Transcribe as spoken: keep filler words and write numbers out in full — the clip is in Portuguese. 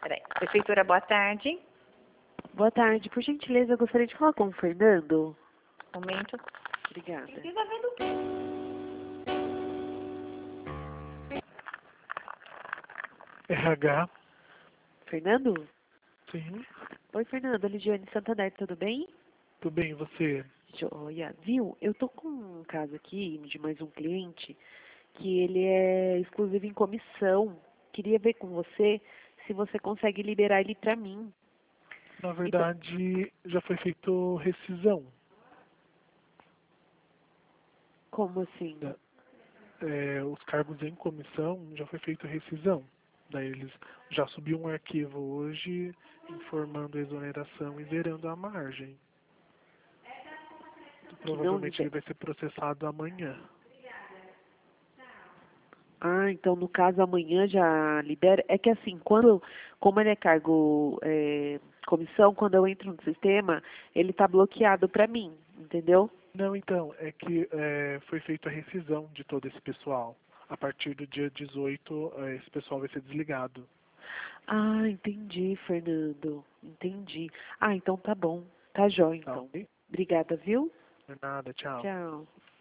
Peraí. Prefeitura, boa tarde. Boa tarde. Por gentileza, eu gostaria de falar com o Fernando. Momento. Obrigada. Precisa ver do quê? R H, Fernando? sim, Oi, Fernando. Lidiane Santander, tudo bem? tudo bem, e você? Joia. Viu? Eu tô com um caso aqui de mais um cliente que ele é exclusivo em comissão. Queria ver com você se você consegue liberar ele pra mim. Na Então, verdade, já foi feito rescisão. como assim? Né? É, os cargos em comissão já foi feito rescisão. Daí eles já subiu um arquivo hoje informando a exoneração e zerando a margem. Que não Provavelmente liber... ele vai ser processado amanhã. Ah, então no caso amanhã já libera. É que assim, quando, como ele é cargo é, comissão, quando eu entro no sistema, ele tá bloqueado pra mim, entendeu? Não, então, é que é, foi feita a rescisão de todo esse pessoal. A partir do dia dezoito, é, esse pessoal vai ser desligado. Ah, entendi, Fernando. Entendi. Ah, então tá bom. Tá jóia, Tá então. ok? Obrigada, viu? Não é nada, tchau. Tchau.